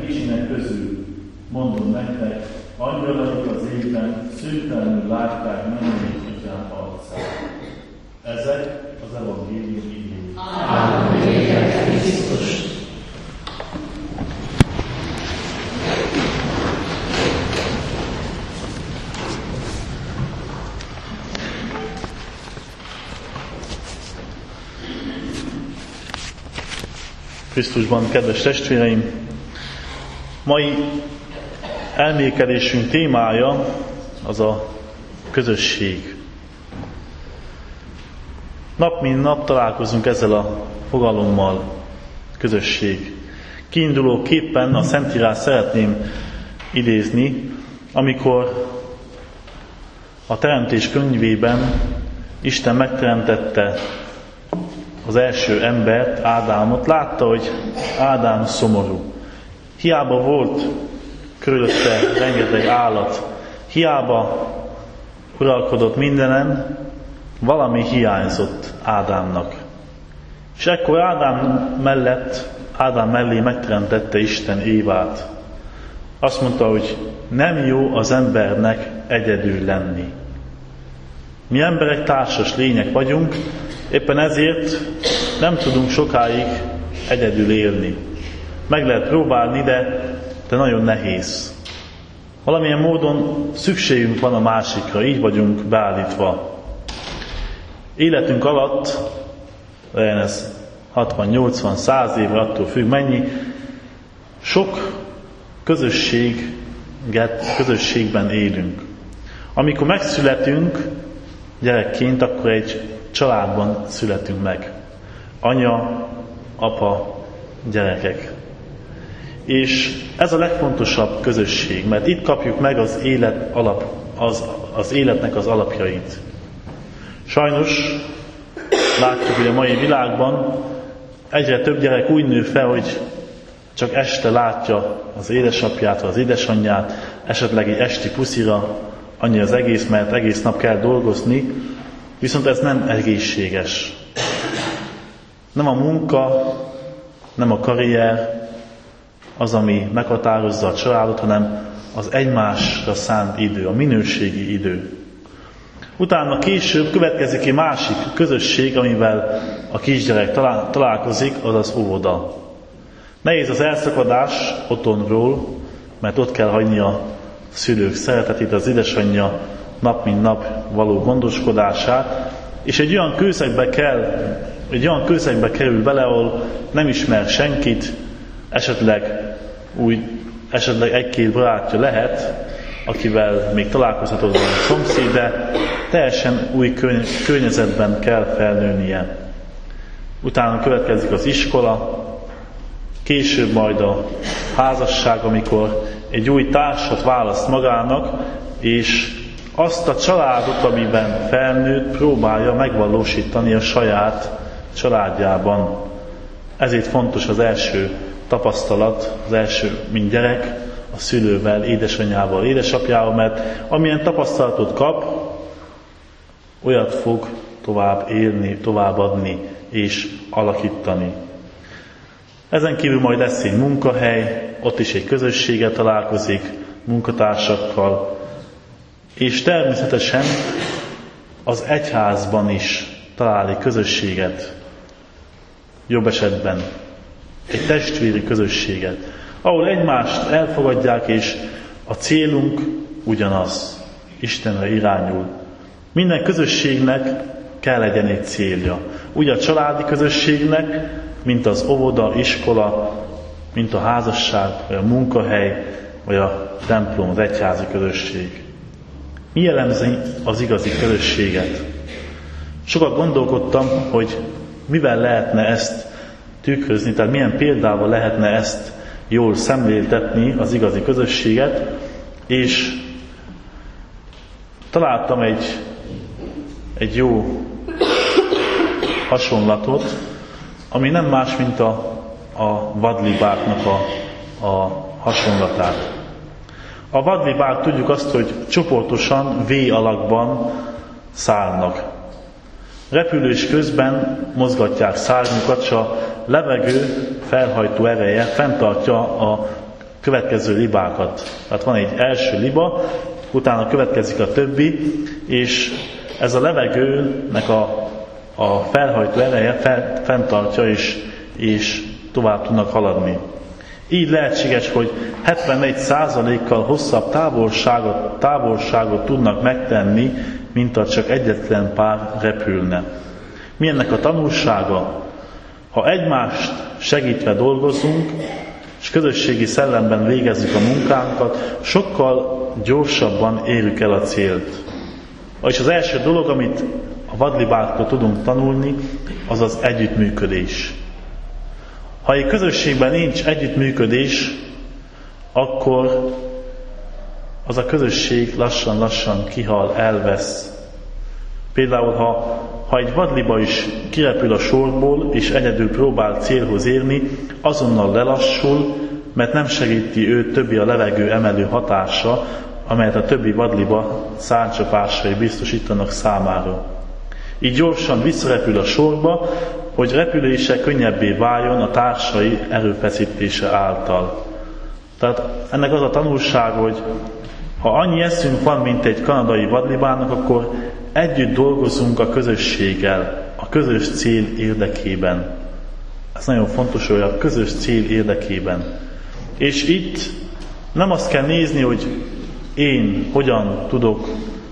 kicsinek közül, mondom nektek, angyalaik az égben szüntelenül látták menni Atyám arcát. Ezek az evangélium igéi. Ámen. Krisztus. Krisztusban, kedves testvéreim! Mai elmélkedésünk témája az a közösség. Nap mint nap találkozunk ezzel a fogalommal, közösség. Kiindulóképpen a Szentírást szeretném idézni, amikor a Teremtés könyvében Isten megteremtette az első embert, Ádámot, látta, hogy Ádám szomorú. Hiába volt körülötte rengeteg állat, hiába uralkodott mindenen, valami hiányzott Ádámnak. És ekkor Ádám mellé megteremtette Isten Évát. Azt mondta, hogy nem jó az embernek egyedül lenni. Mi emberek társas lények vagyunk, éppen ezért nem tudunk sokáig egyedül élni. Meg lehet próbálni, de nagyon nehéz. Valamilyen módon szükségünk van a másikra, így vagyunk beállítva. Életünk alatt, legyen ez 60-80-100 évre, attól függ mennyi, sok közösségben élünk. Amikor megszületünk gyerekként, akkor egy családban születünk meg. Anya, apa, gyerekek. És ez a legfontosabb közösség, mert itt kapjuk meg az életnek az alapjait. Sajnos látjuk, hogy a mai világban egyre több gyerek úgy nő fel, hogy csak este látja az édesapját, vagy az édesanyját, esetleg egy esti puszira, annyi az egész, mert egész nap kell dolgozni, viszont ez nem egészséges. Nem a munka, nem a karrier az, ami meghatározza a családot, hanem az egymásra szánt idő, a minőségi idő. Utána később következik egy másik közösség, amivel a kisgyerek találkozik, az az óvoda. Nehéz az elszakadás otthonról, mert ott kell hagyni a szülők szeretetét, az édesanyja nap mint nap való gondoskodását, és egy olyan kőszegbe kerül bele, ahol nem ismer senkit, esetleg egy-két barátja lehet, akivel még találkozhatott volna a szomszéd, de teljesen új környezetben kell felnőnie. Utána következik az iskola, később majd a házasság, amikor egy új társat választ magának, és azt a családot, amiben felnőtt, próbálja megvalósítani a saját családjában. Ezért fontos az első tapasztalat, az első, mint gyerek, a szülővel, édesanyjával, édesapjával, mert amilyen tapasztalatot kap, olyat fog tovább élni, tovább adni és alakítani. Ezen kívül majd lesz egy munkahely, ott is egy közösséggel találkozik, munkatársakkal, és természetesen az egyházban is talál egy közösséget, jobb esetben egy testvéri közösséget, ahol egymást elfogadják, és a célunk ugyanaz, Istenre irányul. Minden közösségnek kell legyen egy célja. Úgy a családi közösségnek, mint az óvoda, iskola, mint a házasság, vagy a munkahely, vagy a templom, az egyházi közösség. Mi jellemzi az igazi közösséget? Sokat gondolkodtam, hogy mivel lehetne ezt tükrözni, tehát milyen példával lehetne ezt jól szemléltetni, az igazi közösséget, és találtam egy jó hasonlatot, ami nem más, mint a vadlibáknak a hasonlatát. A vadlibák tudjuk azt, hogy csoportosan V alakban szállnak. Repülés közben mozgatják szárnyukat, s a levegő felhajtó ereje fenntartja következő libákat. Tehát van egy első liba, utána következik a többi, és ez a levegőnek a felhajtó ereje fenntartja, és tovább tudnak haladni. Így lehetséges, hogy 74%-kal hosszabb távolságot tudnak megtenni, mint ha csak egyetlen pár repülne. Mi ennek a tanulsága? Ha egymást segítve dolgozunk, és közösségi szellemben végezzük a munkánkat, sokkal gyorsabban érjük el a célt. És az első dolog, amit a vadlibáktól tudunk tanulni, az az együttműködés. Ha egy közösségben nincs együttműködés, akkor az a közösség lassan-lassan kihal, elvesz. Például, ha egy vadliba is kirepül a sorból, és egyedül próbál célhoz érni, azonnal lelassul, mert nem segíti őt többi a levegő emelő hatása, amelyet a többi vadliba szárnycsapásai biztosítanak számára. Így gyorsan visszarepül a sorba, hogy repülése könnyebbé váljon a társai erőfeszítése által. Tehát ennek az a tanulság, hogy ha annyi eszünk van, mint egy kanadai vadlibának, akkor együtt dolgozunk a közösséggel, a közös cél érdekében. Ez nagyon fontos, hogy a közös cél érdekében. És itt nem azt kell nézni, hogy én hogyan tudom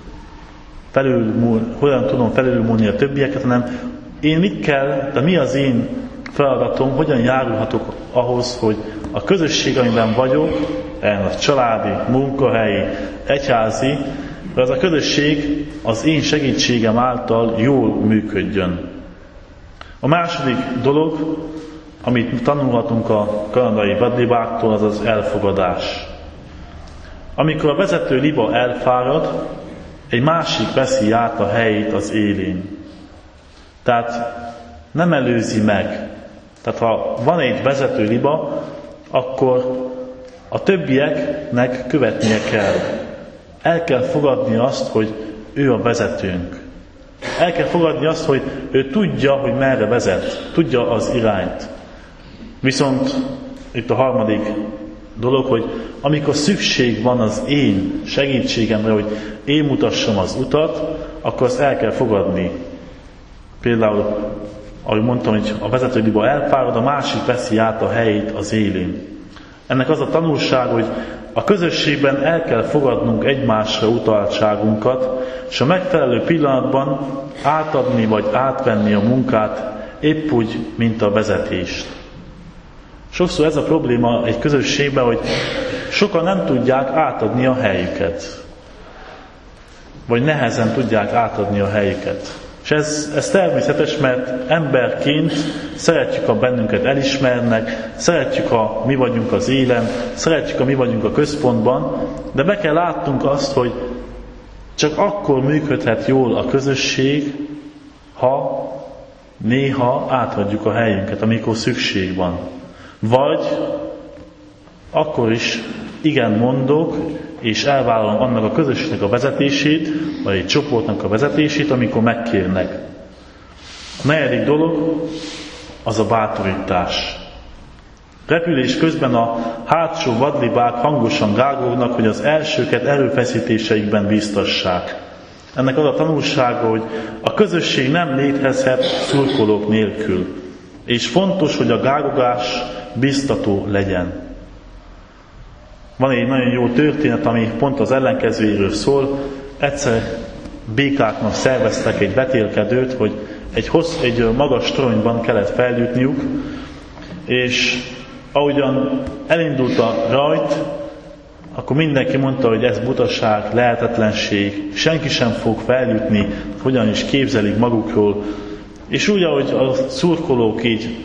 felülmúlni a többieket, hanem én mit kell, de mi az én feladatom, hogyan járulhatok ahhoz, hogy a közösség, amiben vagyok, a családi, munkahelyi, egyházi, de az a közösség az én segítségem által jól működjön. A második dolog, amit tanulhatunk a kanadai vadlibáktól, az az elfogadás. Amikor a vezető liba elfárad, egy másik veszi át a helyét az élén. Tehát nem előzi meg. Tehát ha van egy vezető liba, akkor a többieknek követnie kell. El kell fogadni azt, hogy ő a vezetőnk. El kell fogadni azt, hogy ő tudja, hogy merre vezet, tudja az irányt. Viszont itt a harmadik dolog, hogy amikor szükség van az én segítségemre, hogy én mutassam az utat, akkor azt el kell fogadni. Például, ahogy mondtam, hogy a vezető liba elfárad, a másik veszi át a helyét az élén. Ennek az a tanulság, hogy a közösségben el kell fogadnunk egymásra utaltságunkat, és a megfelelő pillanatban átadni vagy átvenni a munkát épp úgy, mint a vezetést. Sokszor ez a probléma egy közösségben, hogy sokan nem tudják átadni a helyüket. Vagy nehezen tudják átadni a helyüket. És ez természetes, mert emberként szeretjük, ha bennünket elismernek, szeretjük, ha mi vagyunk az élen, szeretjük, ha mi vagyunk a központban, de be kell látnunk azt, hogy csak akkor működhet jól a közösség, ha néha átadjuk a helyünket, amikor szükség van. Vagy akkor is igen mondok, és elvállalom annak a közösségnek a vezetését, vagy egy csoportnak a vezetését, amikor megkérnek. A negyedik dolog az a bátorítás. Repülés közben a hátsó vadlibák hangosan gágolnak, hogy az elsőket erőfeszítéseikben bíztassák. Ennek az a tanulsága, hogy a közösség nem létezhet szurkolók nélkül. És fontos, hogy a gágogás biztató legyen. Van egy nagyon jó történet, ami pont az ellenkezőjéről szól. Egyszer békáknak szerveztek egy vetélkedőt, hogy egy magas toronyban kellett feljutniuk, és ahogyan elindult a rajt, akkor mindenki mondta, hogy ez butaság, lehetetlenség, senki sem fog feljutni, hogyan is képzelik magukról. És úgy, ahogy a szurkolók így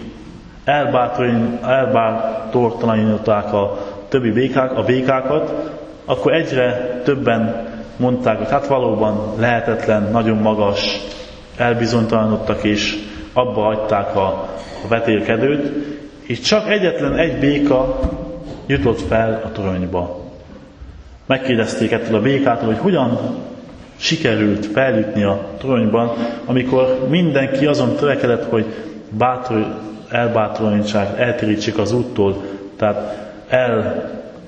elbátortalanították a békákat, akkor egyre többen mondták, hogy hát valóban lehetetlen, nagyon magas, elbizonytalanodtak, és abba hagyták a vetélkedőt, és csak egyetlen egy béka jutott fel a toronyba. Megkérdezték ettől a békától, hogy hogyan sikerült feljutni a toronyban, amikor mindenki azon törekedett, hogy elbátorítsák, eltérítsék az úttól, tehát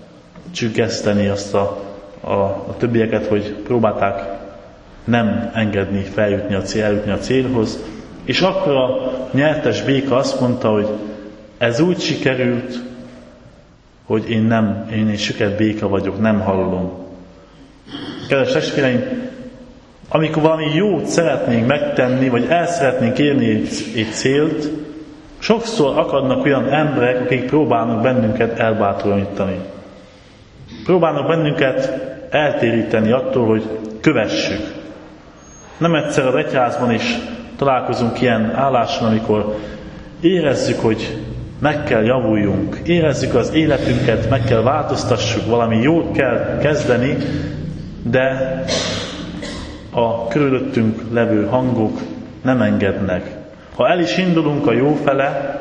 csüggeszteni azt a többieket, hogy próbálták nem engedni eljutni a célhoz. És akkor a nyertes béka azt mondta, hogy ez úgy sikerült, hogy én egy süket béka vagyok, nem hallom. Kedves testvéreim, amikor valami jót szeretnénk megtenni, vagy el szeretnénk érni egy célt, sokszor akadnak olyan emberek, akik próbálnak bennünket elbátorítani. Próbálnak bennünket eltéríteni attól, hogy kövessük. Nem egyszer az egyházban is találkozunk ilyen álláson, amikor érezzük, hogy meg kell javuljunk, érezzük az életünket, meg kell változtassuk, valami jót kell kezdeni, de a körülöttünk levő hangok nem engednek. Ha el is indulunk a jó fele,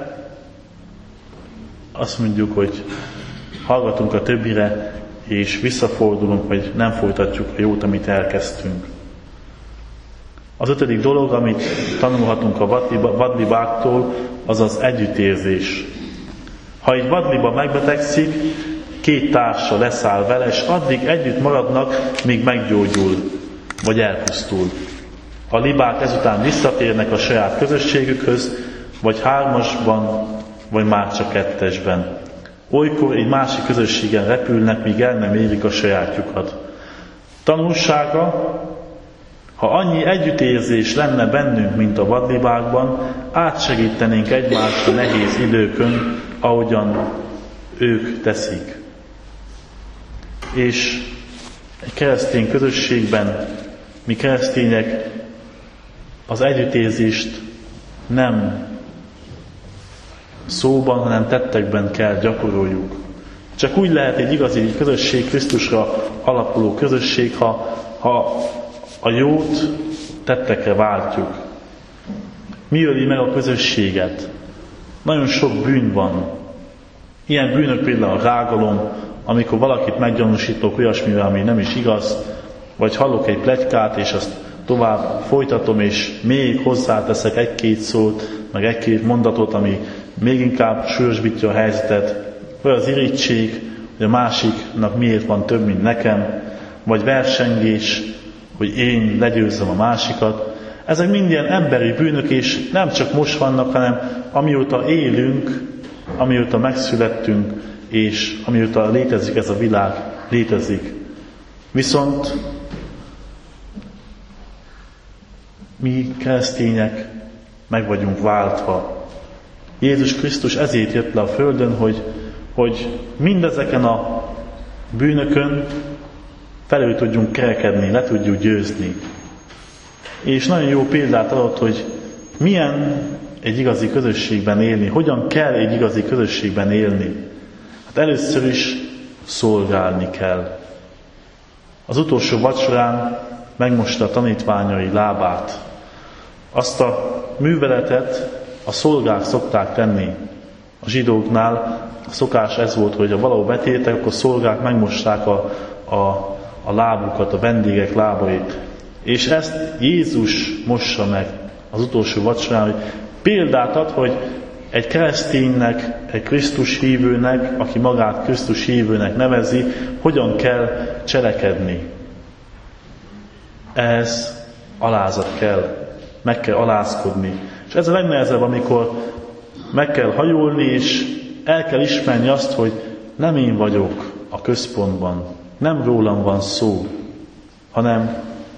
azt mondjuk, hogy hallgatunk a többire, és visszafordulunk, vagy nem folytatjuk a jót, amit elkezdtünk. Az 5. dolog, amit tanulhatunk a vadlibáktól, az az együttérzés. Ha egy vadliba megbetegszik, 2 társa leszáll vele, és addig együtt maradnak, míg meggyógyul, vagy elpusztul. A libák ezután visszatérnek a saját közösségükhöz, vagy 3-asban, vagy már csak 2-esben. Olykor egy másik közösségen repülnek, míg el nem érik a sajátjukat. Tanulsága, ha annyi együttérzés lenne bennünk, mint a vadlibákban, átsegítenénk egymást a nehéz időkön, ahogyan ők teszik. És egy keresztény közösségben mi keresztények az együttérzést nem szóban, hanem tettekben kell gyakoroljuk. Csak úgy lehet egy igazi közösség, Krisztusra alapuló közösség, ha a jót tettekre váltjuk. Mi öli meg a közösséget? Nagyon sok bűn van. Ilyen bűnök például a rágalom, amikor valakit meggyanúsítok olyasmivel, ami nem is igaz, vagy hallok egy pletykát, és azt tovább folytatom, és még hozzáteszek 1-2 szót, meg 1-2 mondatot, ami még inkább súlyosbítja a helyzetet, vagy az irigység, hogy a másiknak miért van több, mint nekem, vagy versengés, hogy én legyőzzem a másikat. Ezek mind ilyen emberi bűnök, és nem csak most vannak, hanem amióta élünk, amióta megszülettünk, és amióta létezik ez a világ, létezik. Viszont mi keresztények meg vagyunk váltva. Jézus Krisztus ezért jött le a földön, hogy mindezeken a bűnökön felül tudjunk kerekedni, le tudjuk győzni. És nagyon jó példát adott, hogy milyen egy igazi közösségben élni, hogyan kell egy igazi közösségben élni. Hát először is szolgálni kell. Az utolsó vacsorán megmosta a tanítványai lábát. Azt a műveletet a szolgák szokták tenni. A zsidóknál a szokás ez volt, hogy ha valahol betértek, akkor szolgák megmosták a lábukat, a vendégek lábait. És ezt Jézus mossa meg az utolsó vacsorán, hogy példát ad, hogy egy kereszténynek, egy Krisztus hívőnek, aki magát Krisztus hívőnek nevezi, hogyan kell cselekedni. Ez alázat kell, meg kell alázkodni. És ez a legnehezebb, amikor meg kell hajolni, és el kell ismerni azt, hogy nem én vagyok a központban, nem rólam van szó, hanem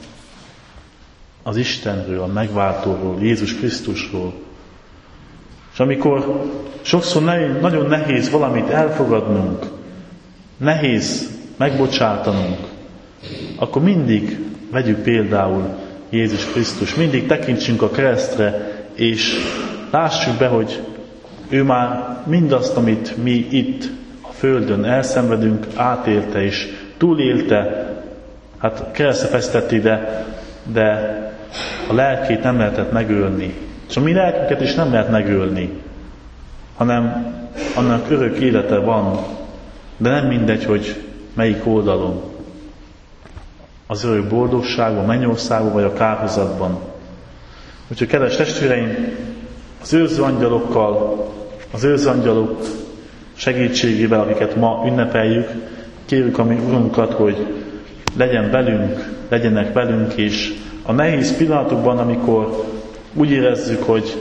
az Istenről, a megváltóról, Jézus Krisztusról. És amikor sokszor nagyon nehéz valamit elfogadnunk, nehéz megbocsátanunk, akkor mindig vegyük például Jézus Krisztus, mindig tekintsünk a keresztre, és lássuk be, hogy ő már mindazt, amit mi itt a földön elszenvedünk, átélte és túlélte, hát keresztre fesztett de a lelkét nem lehetett megölni. És a mi lelkünket is nem lehet megölni, hanem annak örök élete van, de nem mindegy, hogy melyik oldalon. Az örök boldogságban, mennyországban vagy a kárhozatban. Úgyhogy kedves testvéreim, az őrzőangyalok segítségével, akiket ma ünnepeljük, Kérjük a mi Urunkat, hogy legyenek velünk, és a nehéz pillanatokban, amikor úgy érezzük,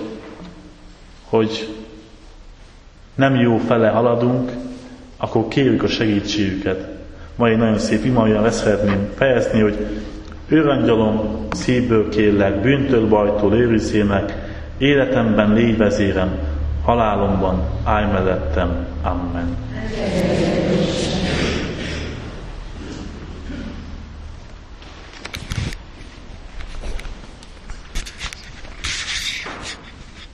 hogy nem jó fele haladunk, akkor kérjük a segítségüket. Ma egy nagyon szép imahajjal ezt szeretném fejezni, hogy őrangyalom, szívből kérlek, bűntől, bajtól őrizzél meg, életemben légy vezérem, halálomban állj mellettem. Amen.